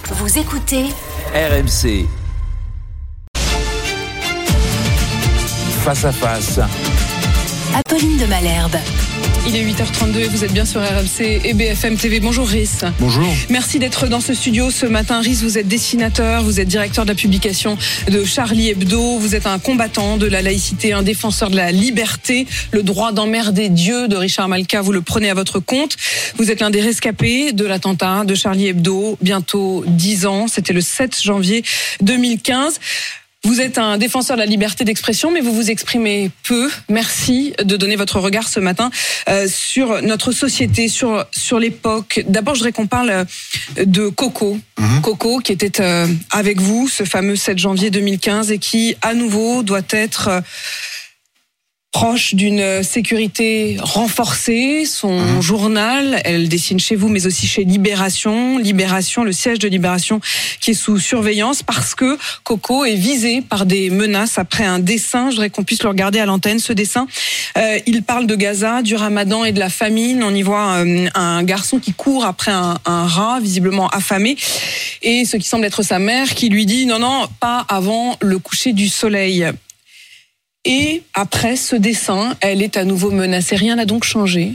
Vous écoutez RMC. Face à face. Apolline de Malherbe. Il est 8h32 et vous êtes bien sur RMC et BFM TV. Bonjour Rhys. Bonjour. Merci d'être dans ce studio ce matin. Rhys, vous êtes dessinateur, vous êtes directeur de la publication de Charlie Hebdo, vous êtes un combattant de la laïcité, un défenseur de la liberté, le droit d'emmerder Dieu de Richard Malka, vous le prenez à votre compte. Vous êtes l'un des rescapés de l'attentat de Charlie Hebdo, bientôt 10 ans, c'était le 7 janvier 2015. Vous êtes un défenseur de la liberté d'expression, mais vous vous exprimez peu. Merci de donner votre regard ce matin sur notre société, sur l'époque. D'abord, je voudrais qu'on parle de Coco. Coco, qui était avec vous ce fameux 7 janvier 2015 et qui, à nouveau, doit être proche d'une sécurité renforcée. Son journal, elle dessine chez vous, mais aussi chez Libération. Libération, le siège de Libération qui est sous surveillance parce que Coco est visé par des menaces après un dessin. Je voudrais qu'on puisse le regarder à l'antenne, ce dessin. Il parle de Gaza, du Ramadan et de la famine. On y voit un garçon qui court après un rat, visiblement affamé. Et ce qui semble être sa mère qui lui dit « Non, pas avant le coucher du soleil ». Et après ce dessin, elle est à nouveau menacée. Rien n'a donc changé?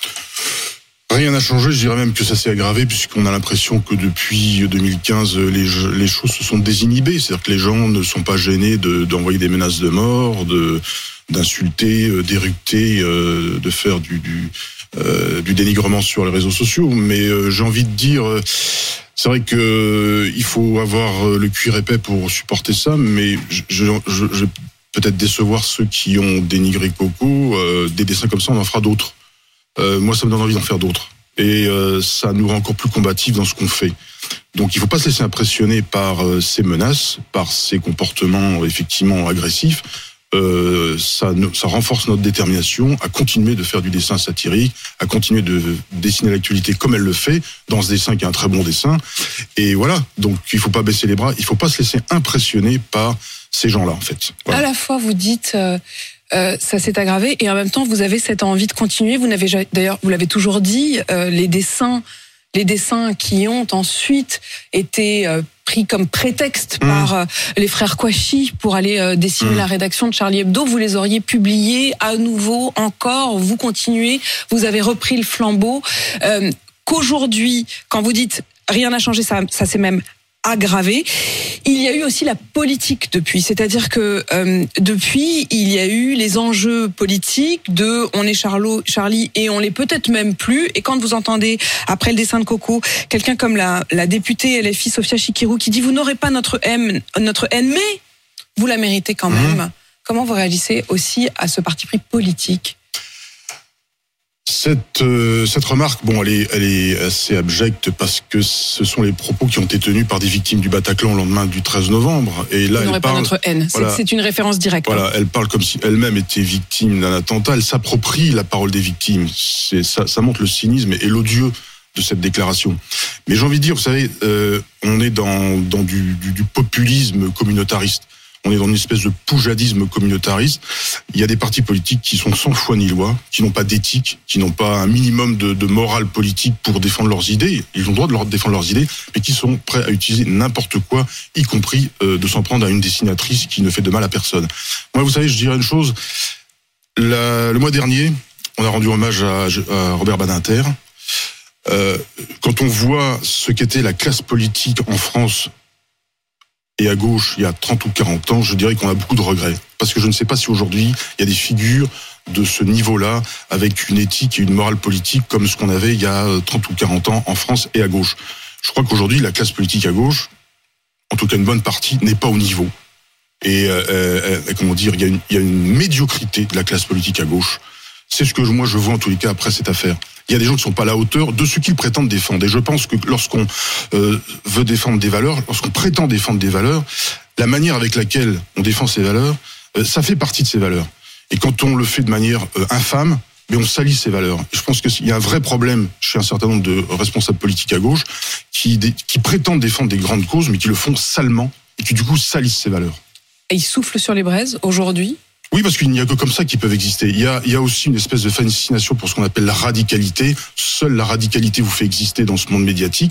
Rien n'a changé, je dirais même que ça s'est aggravé puisqu'on a l'impression que depuis 2015, les choses se sont désinhibées. C'est-à-dire que les gens ne sont pas gênés d'envoyer des menaces de mort, d'insulter, d'éructer, de faire du dénigrement sur les réseaux sociaux. Mais j'ai envie de dire... C'est vrai que il faut avoir le cuir épais pour supporter ça, mais je peut-être décevoir ceux qui ont dénigré Coco. Des dessins comme ça, on en fera d'autres. Moi, ça me donne envie d'en faire d'autres. Et ça nous rend encore plus combatifs dans ce qu'on fait. Donc, il ne faut pas se laisser impressionner par ces menaces, par ces comportements effectivement agressifs. Ça renforce notre détermination à continuer de faire du dessin satirique, à continuer de dessiner l'actualité comme elle le fait, dans ce dessin qui est un très bon dessin. Et voilà, donc il ne faut pas baisser les bras, il ne faut pas se laisser impressionner par ces gens-là, en fait. Voilà. À la fois, vous dites, ça s'est aggravé, et en même temps, vous avez cette envie de continuer. D'ailleurs, vous l'avez toujours dit, les dessins qui ont ensuite été pris comme prétexte par les frères Kouachi pour aller dessiner la rédaction de Charlie Hebdo, vous les auriez publiés à nouveau, encore, vous continuez, vous avez repris le flambeau. Qu'aujourd'hui, quand vous dites rien n'a changé, ça s'est même aggravé. Il y a eu aussi la politique depuis, c'est-à-dire que depuis, il y a eu les enjeux politiques de on est Charlie et on l'est peut-être même plus. Et quand vous entendez, après le dessin de Coco, quelqu'un comme la députée LFI Sophia Chikirou qui dit vous n'aurez pas notre haine, mais vous la méritez quand même. Comment vous réagissez aussi à ce parti pris politique ? Cette remarque, bon, elle est assez abjecte parce que ce sont les propos qui ont été tenus par des victimes du Bataclan le lendemain du 13 novembre. Et là, elle parle pas notre haine. Voilà, c'est une référence directe. Voilà, elle parle comme si elle-même était victime d'un attentat. Elle s'approprie la parole des victimes. Ça montre le cynisme et l'odieux de cette déclaration. Mais j'ai envie de dire, vous savez, on est dans du populisme communautariste. On est dans une espèce de poujadisme communautariste. Il y a des partis politiques qui sont sans foi ni loi, qui n'ont pas d'éthique, qui n'ont pas un minimum de morale politique pour défendre leurs idées. Ils ont le droit de défendre leurs idées, mais qui sont prêts à utiliser n'importe quoi, y compris de s'en prendre à une dessinatrice qui ne fait de mal à personne. Moi, vous savez, je dirais une chose. Le mois dernier, on a rendu hommage à Robert Badinter. Quand on voit ce qu'était la classe politique en France et à gauche, il y a 30 ou 40 ans, je dirais qu'on a beaucoup de regrets. Parce que je ne sais pas si aujourd'hui, il y a des figures de ce niveau-là, avec une éthique et une morale politique comme ce qu'on avait il y a 30 ou 40 ans en France et à gauche. Je crois qu'aujourd'hui, la classe politique à gauche, en tout cas une bonne partie, n'est pas au niveau. Et comment dire, il y a une médiocrité de la classe politique à gauche. C'est ce que moi je vois en tous les cas après cette affaire. Il y a des gens qui ne sont pas à la hauteur de ce qu'ils prétendent défendre. Et je pense que lorsqu'on veut défendre des valeurs, lorsqu'on prétend défendre des valeurs, la manière avec laquelle on défend ces valeurs, ça fait partie de ces valeurs. Et quand on le fait de manière infâme, mais on salit ces valeurs. Je pense qu'il y a un vrai problème chez un certain nombre de responsables politiques à gauche qui prétendent défendre des grandes causes, mais qui le font salement et qui du coup salissent ces valeurs. Et ils soufflent sur les braises aujourd'hui ? Oui, parce qu'il n'y a que comme ça qu'ils peuvent exister. Il y a aussi une espèce de fascination pour ce qu'on appelle la radicalité. Seule la radicalité vous fait exister dans ce monde médiatique.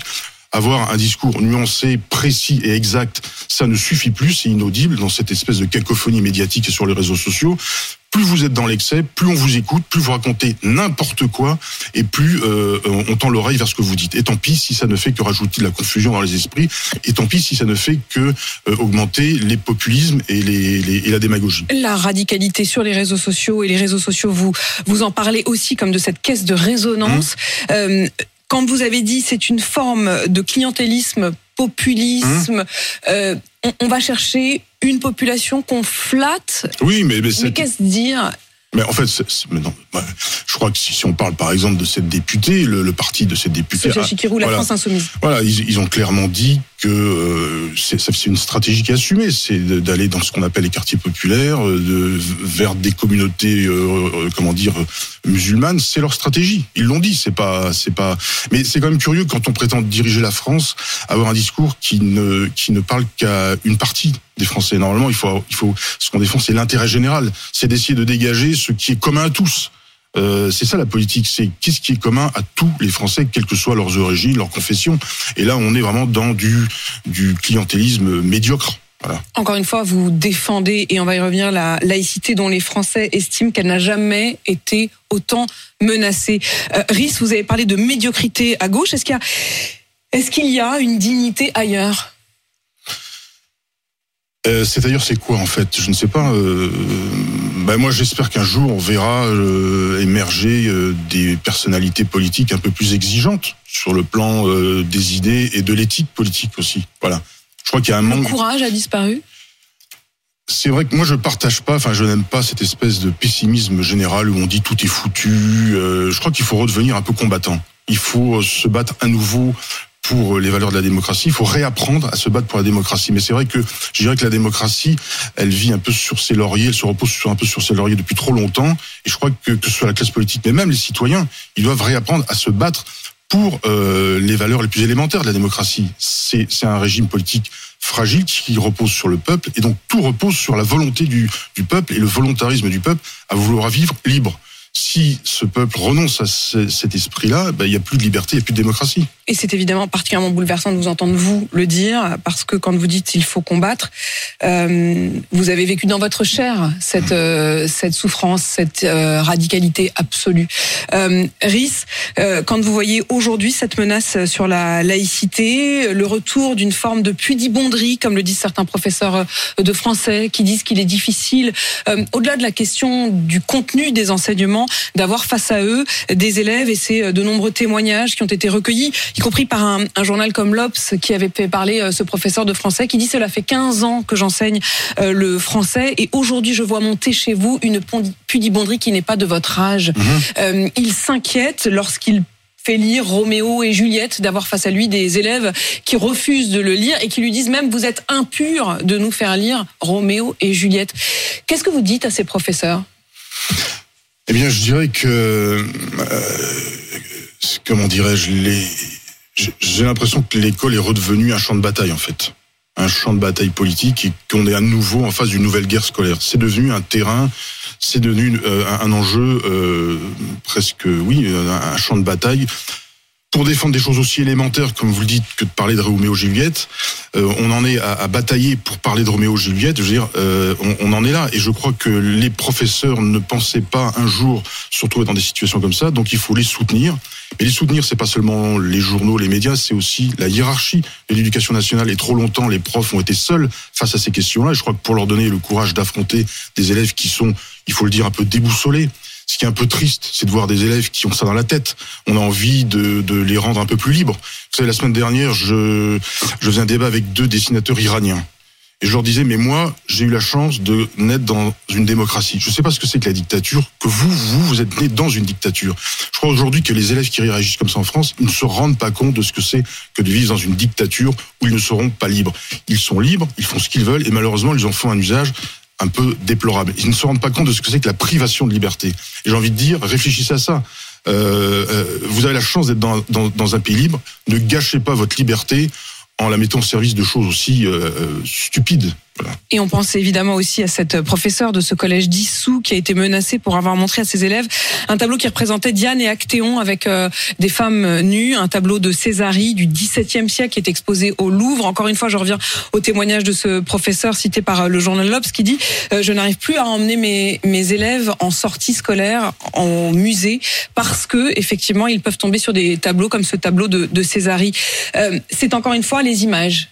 Avoir un discours nuancé, précis et exact, ça ne suffit plus, c'est inaudible dans cette espèce de cacophonie médiatique et sur les réseaux sociaux. Plus vous êtes dans l'excès, plus on vous écoute, plus vous racontez n'importe quoi, et plus on tend l'oreille vers ce que vous dites. Et tant pis si ça ne fait que rajouter de la confusion dans les esprits, et tant pis si ça ne fait que augmenter les populismes et la démagogie. La radicalité sur les réseaux sociaux, et les réseaux sociaux, vous en parlez aussi comme de cette caisse de résonance. Quand vous avez dit c'est une forme de clientélisme, populisme, on va chercher une population qu'on flatte. Oui, mais qu'est-ce dire ? Mais en fait, je crois que si on parle par exemple de cette députée, le parti de cette députée, Sophia Chikirou, la France Insoumise. Voilà, ils ont clairement dit que c'est une stratégie qui est assumée, c'est d'aller dans ce qu'on appelle les quartiers populaires, vers des communautés, musulmanes. C'est leur stratégie. Ils l'ont dit. C'est pas. Mais c'est quand même curieux quand on prétend diriger la France, avoir un discours qui ne parle qu'à une partie des Français. Normalement, il faut ce qu'on défend, c'est l'intérêt général. C'est d'essayer de dégager ce qui est commun à tous. C'est ça la politique, c'est qu'est-ce qui est commun à tous les Français, quelles que soient leurs origines, leurs confessions. Et là, on est vraiment dans du clientélisme médiocre. Voilà. Encore une fois, vous défendez, et on va y revenir, la laïcité dont les Français estiment qu'elle n'a jamais été autant menacée. Rhys, vous avez parlé de médiocrité à gauche. Est-ce qu'il y a une dignité ailleurs ? C'est-à-dire, c'est quoi en fait ? Je ne sais pas. Moi, j'espère qu'un jour on verra émerger des personnalités politiques un peu plus exigeantes sur le plan des idées et de l'éthique politique aussi. Voilà. Je crois qu'il y a un manque. Le courage a disparu ? C'est vrai que moi je n'aime pas cette espèce de pessimisme général où on dit tout est foutu. Je crois qu'il faut redevenir un peu combattant. Il faut se battre à nouveau pour les valeurs de la démocratie. Il faut réapprendre à se battre pour la démocratie. Mais c'est vrai que je dirais que la démocratie, elle vit un peu sur ses lauriers, elle se repose un peu sur ses lauriers depuis trop longtemps. Et je crois que ce soit la classe politique, mais même les citoyens, ils doivent réapprendre à se battre pour les valeurs les plus élémentaires de la démocratie. C'est un régime politique fragile qui repose sur le peuple, et donc tout repose sur la volonté du peuple et le volontarisme du peuple à vouloir vivre libre. Si ce peuple renonce à cet esprit-là, il n'y a plus de liberté, il n'y a plus de démocratie. Et c'est évidemment particulièrement bouleversant de vous entendre vous le dire, parce que quand vous dites il faut combattre, vous avez vécu dans votre chair cette souffrance, cette radicalité absolue. Rhys, quand vous voyez aujourd'hui cette menace sur la laïcité, le retour d'une forme de pudibonderie, comme le disent certains professeurs de français, qui disent qu'il est difficile, au-delà de la question du contenu des enseignements, d'avoir face à eux des élèves, et c'est de nombreux témoignages qui ont été recueillis, y compris par un journal comme l'Obs qui avait fait parler ce professeur de français qui dit « Cela fait 15 ans que j'enseigne le français et aujourd'hui je vois monter chez vous une pudibonderie qui n'est pas de votre âge. » Il s'inquiète lorsqu'il fait lire Roméo et Juliette, d'avoir face à lui des élèves qui refusent de le lire et qui lui disent même « Vous êtes impur de nous faire lire Roméo et Juliette ». Qu'est-ce que vous dites à ces professeurs ? Eh bien, je dirais que, comment dirais-je, j'ai l'impression que l'école est redevenue un champ de bataille, en fait. Un champ de bataille politique, et qu'on est à nouveau en face d'une nouvelle guerre scolaire. C'est devenu un terrain, c'est devenu un enjeu un champ de bataille. Pour défendre des choses aussi élémentaires, comme vous le dites, que de parler de Roméo et Juliette, on en est à batailler pour parler de Roméo et Juliette. Je veux dire, on en est là. Et je crois que les professeurs ne pensaient pas un jour se retrouver dans des situations comme ça. Donc il faut les soutenir. Et les soutenir, c'est pas seulement les journaux, les médias, c'est aussi la hiérarchie de l'éducation nationale. Et trop longtemps, les profs ont été seuls face à ces questions-là. Et je crois que pour leur donner le courage d'affronter des élèves qui sont, il faut le dire, un peu déboussolés. Ce qui est un peu triste, c'est de voir des élèves qui ont ça dans la tête. On a envie de les rendre un peu plus libres. Vous savez, la semaine dernière, je faisais un débat avec 2 dessinateurs iraniens. Et je leur disais, mais moi, j'ai eu la chance de naître dans une démocratie. Je ne sais pas ce que c'est que la dictature, que vous êtes nés dans une dictature. Je crois aujourd'hui que les élèves qui réagissent comme ça en France, ils ne se rendent pas compte de ce que c'est que de vivre dans une dictature où ils ne seront pas libres. Ils sont libres, ils font ce qu'ils veulent, et malheureusement, ils en font un usage un peu déplorable. Ils ne se rendent pas compte de ce que c'est que la privation de liberté. Et j'ai envie de dire, réfléchissez à ça. Vous avez la chance d'être dans un pays libre. Ne gâchez pas votre liberté en la mettant au service de choses aussi stupides Voilà. Et on pense évidemment aussi à cette professeure de ce collège d'Issou qui a été menacée pour avoir montré à ses élèves un tableau qui représentait Diane et Actéon avec des femmes nues, un tableau de Césarie du XVIIe siècle qui est exposé au Louvre. Encore une fois, je reviens au témoignage de ce professeur cité par le journal L'Obs qui dit je n'arrive plus à emmener mes élèves en sortie scolaire, en musée, parce que effectivement ils peuvent tomber sur des tableaux comme ce tableau de Césarie. C'est encore une fois les images.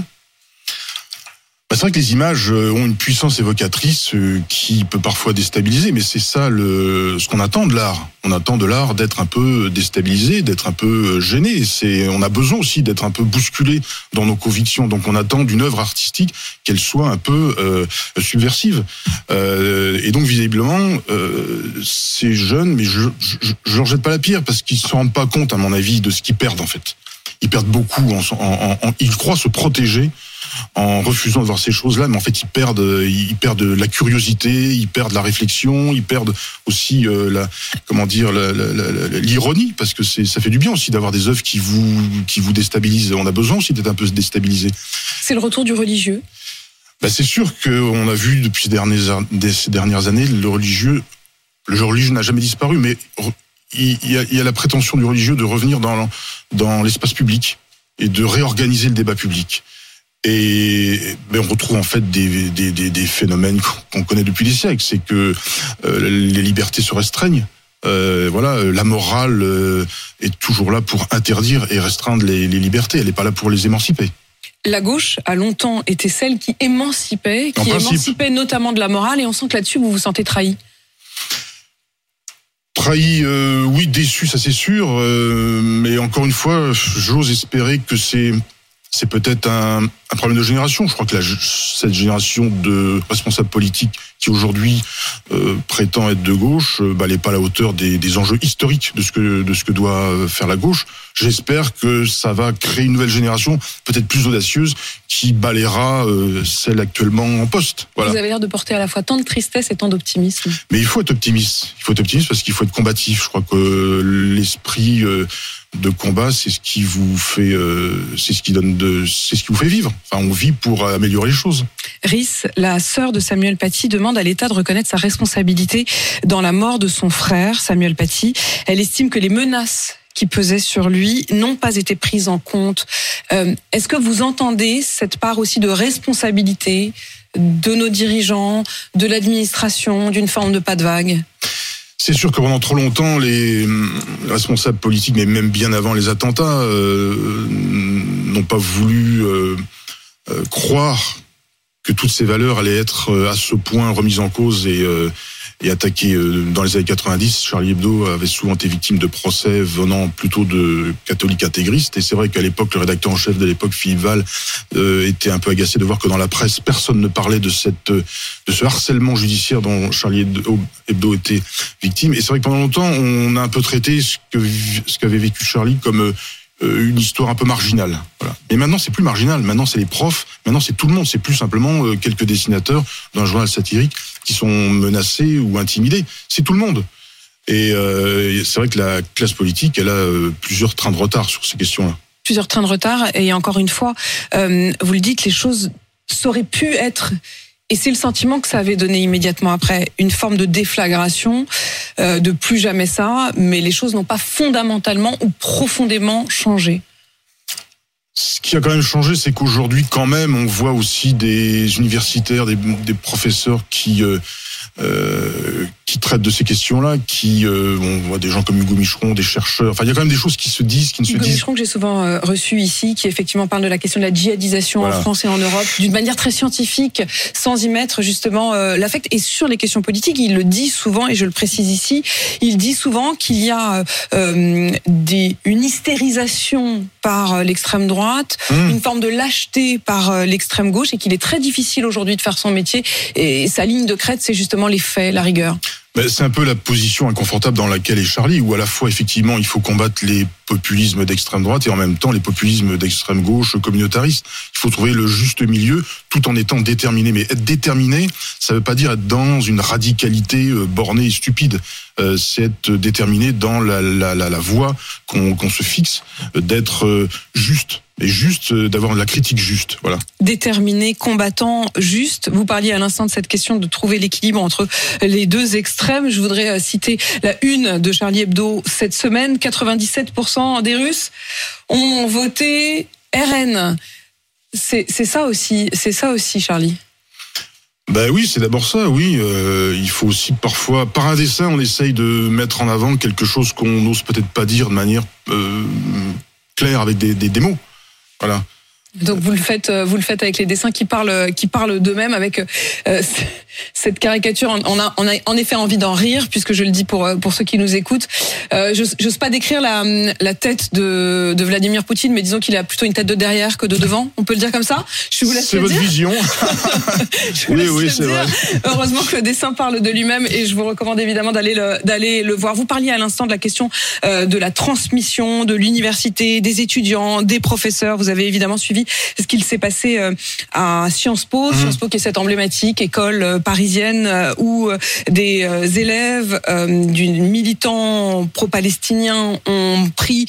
C'est vrai que les images ont une puissance évocatrice qui peut parfois déstabiliser, mais c'est ça ce qu'on attend de l'art. On attend de l'art d'être un peu déstabilisé, d'être un peu gêné. On a besoin aussi d'être un peu bousculé dans nos convictions. Donc on attend d'une œuvre artistique qu'elle soit un peu subversive. Et donc visiblement, ces jeunes, mais je leur jette pas la pierre parce qu'ils se rendent pas compte, à mon avis, de ce qu'ils perdent en fait. Ils perdent beaucoup. Ils croient se protéger en refusant de voir ces choses-là, mais en fait ils perdent la curiosité, ils perdent la réflexion, ils perdent aussi l'ironie, parce que ça fait du bien aussi d'avoir des œuvres qui vous déstabilisent. On a besoin aussi d'être un peu déstabilisé. C'est le retour du religieux. C'est sûr qu'on a vu depuis ces dernières années le religieux n'a jamais disparu, mais il y a la prétention du religieux de revenir dans l'espace public et de réorganiser le débat public. Et on retrouve en fait des phénomènes qu'on connaît depuis des siècles. C'est que les libertés se restreignent. La morale est toujours là pour interdire et restreindre les libertés. Elle n'est pas là pour les émanciper. La gauche a longtemps été celle qui émancipait, notamment de la morale, et on sent que là-dessus vous vous sentez trahi. Trahi, oui, déçu, ça c'est sûr. Mais encore une fois, j'ose espérer que c'est peut-être un problème de génération. Je crois que cette génération de responsables politiques qui aujourd'hui prétend être de gauche, n'est pas à la hauteur des enjeux historiques de ce que doit faire la gauche. J'espère que ça va créer une nouvelle génération, peut-être plus audacieuse, qui balayera celle actuellement en poste. Voilà. Vous avez l'air de porter à la fois tant de tristesse et tant d'optimisme. Mais il faut être optimiste. Il faut être optimiste parce qu'il faut être combatif. Je crois que l'esprit de combat, c'est ce qui vous fait, c'est ce qui vous fait vivre. Enfin, on vit pour améliorer les choses. Rhys, la sœur de Samuel Paty, demande à l'État de reconnaître sa responsabilité dans la mort de son frère, Samuel Paty. Elle estime que les menaces qui pesaient sur lui n'ont pas été prises en compte. Est-ce que vous entendez cette part aussi de responsabilité de nos dirigeants, de l'administration, d'une forme de pas de vague ? C'est sûr que pendant trop longtemps, les responsables politiques, mais même bien avant les attentats, n'ont pas voulu croire que toutes ces valeurs allaient être à ce point remises en cause et attaquées. Dans les années 90, Charlie Hebdo avait souvent été victime de procès venant plutôt de catholiques intégristes. Et c'est vrai qu'à l'époque, le rédacteur en chef de l'époque, Philippe Val, était un peu agacé de voir que dans la presse, personne ne parlait de ce harcèlement judiciaire dont Charlie Hebdo était victime. Et c'est vrai que pendant longtemps, on a un peu traité ce qu'avait vécu Charlie comme une histoire un peu marginale. Voilà. Mais maintenant, c'est plus marginal. Maintenant, c'est les profs. Maintenant, c'est tout le monde. C'est plus simplement quelques dessinateurs d'un journal satirique qui sont menacés ou intimidés. C'est tout le monde. Et c'est vrai que la classe politique, elle a plusieurs trains de retard sur ces questions-là. Plusieurs trains de retard. Et encore une fois, vous le dites, les choses auraient pu être... Et c'est le sentiment que ça avait donné immédiatement après, une forme de déflagration, de plus jamais ça, mais les choses n'ont pas fondamentalement ou profondément changé. Ce qui a quand même changé, c'est qu'aujourd'hui, quand même, on voit aussi des universitaires, des professeurs qui traitent de ces questions-là, on voit des gens comme Hugo Micheron, des chercheurs. Enfin, il y a quand même des choses qui se disent, qui ne se disent. Hugo Micheron que j'ai souvent reçu ici, qui effectivement parle de la question de la djihadisation en France et en Europe, d'une manière très scientifique, sans y mettre justement l'affect. Et sur les questions politiques, il le dit souvent, et je le précise ici, il dit souvent qu'il y a une hystérisation par l'extrême droite, une forme de lâcheté par l'extrême gauche, et qu'il est très difficile aujourd'hui de faire son métier. Et sa ligne de crête, c'est justement les faits, la rigueur. C'est un peu la position inconfortable dans laquelle est Charlie, où à la fois, effectivement, il faut combattre les populismes d'extrême droite et en même temps les populismes d'extrême gauche communautaristes. Il faut trouver le juste milieu tout en étant déterminé. Mais être déterminé, ça ne veut pas dire être dans une radicalité bornée et stupide. C'est être déterminé dans la voie qu'on se fixe, d'être juste et juste d'avoir la critique juste, voilà. Déterminé, combattant, juste. Vous parliez à l'instant de cette question de trouver l'équilibre entre les deux extrêmes. Je voudrais citer la une de Charlie Hebdo cette semaine. 97% des Russes ont voté RN. C'est ça aussi, Charlie. Ben oui, c'est d'abord ça, oui. Il faut aussi parfois, par un dessin, on essaye de mettre en avant quelque chose qu'on n'ose peut-être pas dire de manière claire avec des mots. Voilà. Donc vous le faites avec les dessins qui parlent d'eux-mêmes, avec cette caricature. On a en effet envie d'en rire, puisque je le dis pour ceux qui nous écoutent. J'ose pas décrire la tête de Vladimir Poutine, mais disons qu'il a plutôt une tête de derrière que de devant. On peut le dire comme ça. Je vous laisse c'est le dire. votre vision. Oui, c'est vrai. Heureusement que le dessin parle de lui-même, et je vous recommande évidemment d'aller le voir. Vous parliez à l'instant de la question de la transmission, de l'université, des étudiants, des professeurs. Vous avez évidemment suivi ce qu'il s'est passé à Sciences Po. Sciences Po qui est cette emblématique école parisienne où des élèves du militant pro-palestinien ont pris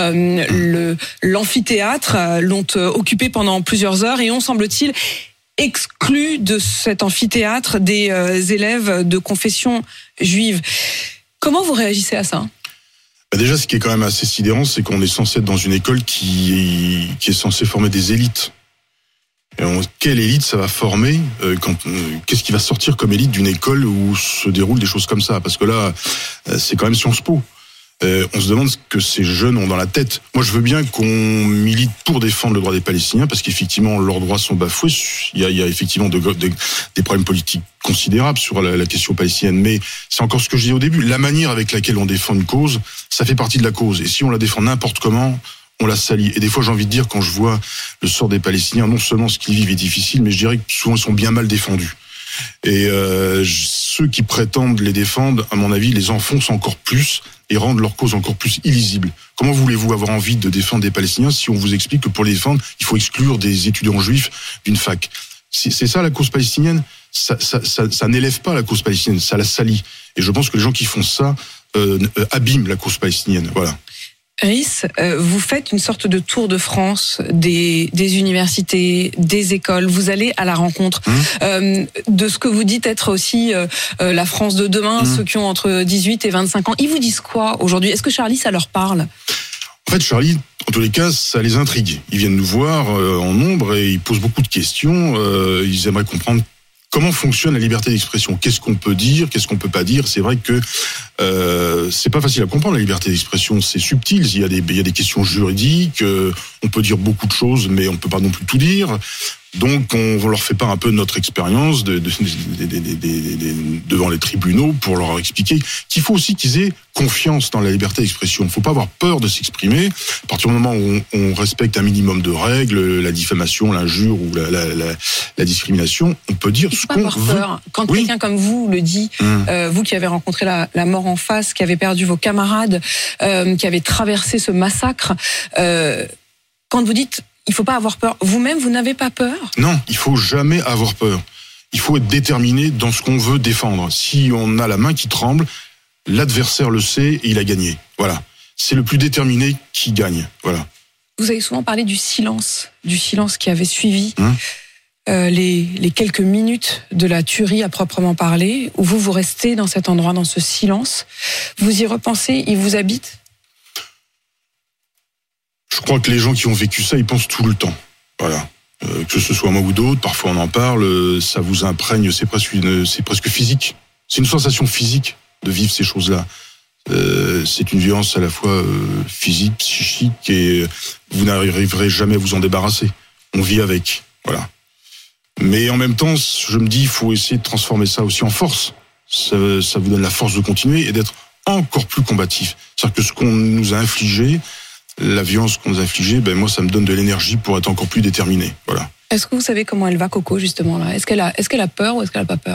l'amphithéâtre, l'ont occupé pendant plusieurs heures et ont, semble-t-il, exclu de cet amphithéâtre des élèves de confession juive. Comment vous réagissez à ça ? Déjà, ce qui est quand même assez sidérant, c'est qu'on est censé être dans une école qui est censée former des élites. Et quelle élite ça va former qu'est-ce qui va sortir comme élite d'une école où se déroulent des choses comme ça ? Parce que là, c'est quand même Sciences Po. On se demande ce que ces jeunes ont dans la tête. Moi, je veux bien qu'on milite pour défendre le droit des Palestiniens, parce qu'effectivement, leurs droits sont bafoués. Il y a effectivement des problèmes politiques considérables sur la question palestinienne. Mais c'est encore ce que je disais au début. La manière avec laquelle on défend une cause, ça fait partie de la cause. Et si on la défend n'importe comment, on la salit. Et des fois, j'ai envie de dire, quand je vois le sort des Palestiniens, non seulement ce qu'ils vivent est difficile, mais je dirais que souvent, ils sont bien mal défendus. Et ceux qui prétendent les défendre, à mon avis, les enfoncent encore plus et rendent leur cause encore plus illisible. Comment voulez-vous avoir envie de défendre des Palestiniens si on vous explique que pour les défendre, il faut exclure des étudiants juifs d'une fac ? C'est ça la cause palestinienne ? Ça n'élève pas la cause palestinienne, ça la salit. Et je pense que les gens qui font ça abîment la cause palestinienne. Voilà. Rhys, vous faites une sorte de tour de France des universités, des écoles. Vous allez à la rencontre de ce que vous dites être aussi la France de demain, ceux qui ont entre 18 et 25 ans. Ils vous disent quoi aujourd'hui ? Est-ce que Charlie, ça leur parle ? En fait, Charlie, en tous les cas, ça les intrigue. Ils viennent nous voir en nombre et ils posent beaucoup de questions. Ils aimeraient comprendre comment fonctionne la liberté d'expression. Qu'est-ce qu'on peut dire, qu'est-ce qu'on peut pas dire ? C'est vrai que c'est pas facile à comprendre, la liberté d'expression. C'est subtil. Il y a des questions juridiques. On peut dire beaucoup de choses, mais on peut pas non plus tout dire. Donc, on leur fait part un peu de notre expérience devant les tribunaux pour leur expliquer qu'il faut aussi qu'ils aient confiance dans la liberté d'expression. Il ne faut pas avoir peur de s'exprimer. À partir du moment où on respecte un minimum de règles, la diffamation, l'injure ou la discrimination, on peut dire ce qu'on veut. Peur. Quand quelqu'un comme vous le dit, vous qui avez rencontré la mort en face, qui avez perdu vos camarades, qui avez traversé ce massacre, quand vous dites il faut pas avoir peur, vous-même vous n'avez pas peur ? Non, il faut jamais avoir peur. Il faut être déterminé dans ce qu'on veut défendre. Si on a la main qui tremble, l'adversaire le sait et il a gagné. Voilà. C'est le plus déterminé qui gagne. Voilà. Vous avez souvent parlé du silence qui avait suivi les quelques minutes de la tuerie à proprement parler, où vous restez dans cet endroit, dans ce silence. Vous y repensez, il vous habite ? Je crois que les gens qui ont vécu ça, ils pensent tout le temps. Voilà. Que ce soit moi ou d'autres, parfois on en parle, ça vous imprègne, c'est presque physique. C'est une sensation physique de vivre ces choses-là. C'est une violence à la fois physique, psychique, et vous n'arriverez jamais à vous en débarrasser. On vit avec, voilà. Mais en même temps, je me dis, il faut essayer de transformer ça aussi en force. Ça vous donne la force de continuer et d'être encore plus combatif. C'est-à-dire que ce qu'on nous a infligé, la violence qu'on nous a infligée, moi, ça me donne de l'énergie pour être encore plus déterminé. Voilà. Est-ce que vous savez comment elle va, Coco, justement là ? Est-ce qu'elle a peur ou est-ce qu'elle n'a pas peur ?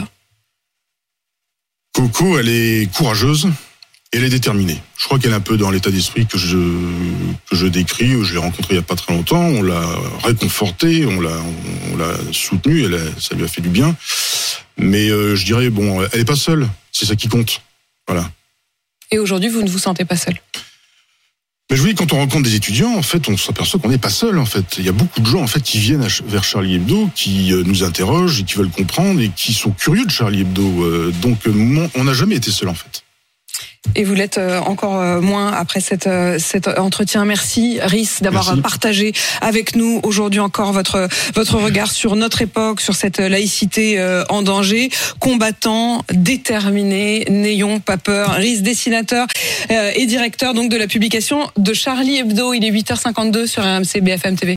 Coco, elle est courageuse et elle est déterminée. Je crois qu'elle est un peu dans l'état d'esprit que je décris. Je l'ai rencontrée il n'y a pas très longtemps. On l'a réconfortée, on l'a soutenue, ça lui a fait du bien. Mais je dirais, elle n'est pas seule. C'est ça qui compte. Voilà. Et aujourd'hui, vous ne vous sentez pas seul ? Mais je vous dis, quand on rencontre des étudiants, en fait, on s'aperçoit qu'on n'est pas seul, en fait. Il y a beaucoup de gens, en fait, qui viennent vers Charlie Hebdo, qui nous interrogent et qui veulent comprendre et qui sont curieux de Charlie Hebdo. Donc, on n'a jamais été seul, en fait. Et vous l'êtes encore moins après cet entretien. Merci Rhys d'avoir partagé avec nous aujourd'hui encore votre regard sur notre époque, sur cette laïcité en danger. Combattant, déterminé, n'ayons pas peur. Rhys, dessinateur et directeur donc de la publication de Charlie Hebdo. Il est 8h52 sur RMC BFM TV.